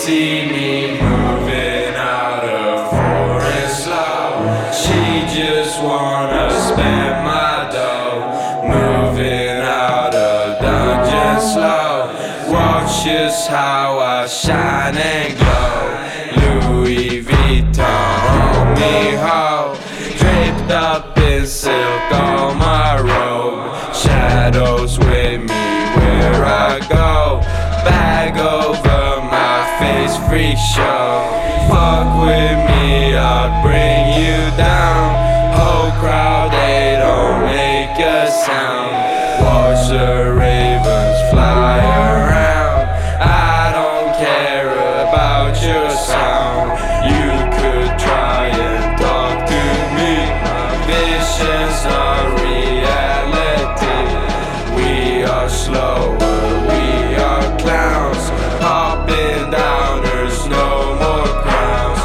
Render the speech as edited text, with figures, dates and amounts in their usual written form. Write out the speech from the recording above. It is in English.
see me moving out of foreign slow. She just wanna spend my dough, moving out of dungeon slow. Watch just how I shine and glow. Louis Vuitton on me ho, draped up in silk on my robe. Shadows with me where I go, bag over my face, freak show. Fuck with me, I'll bring you down. Whole crowd, they don't make a sound. Watch the ravens fly around. I don't care about your sound. You could try and talk to me. My visions are reality. We are slower, we are clowns. Popping down, there's no more crowns.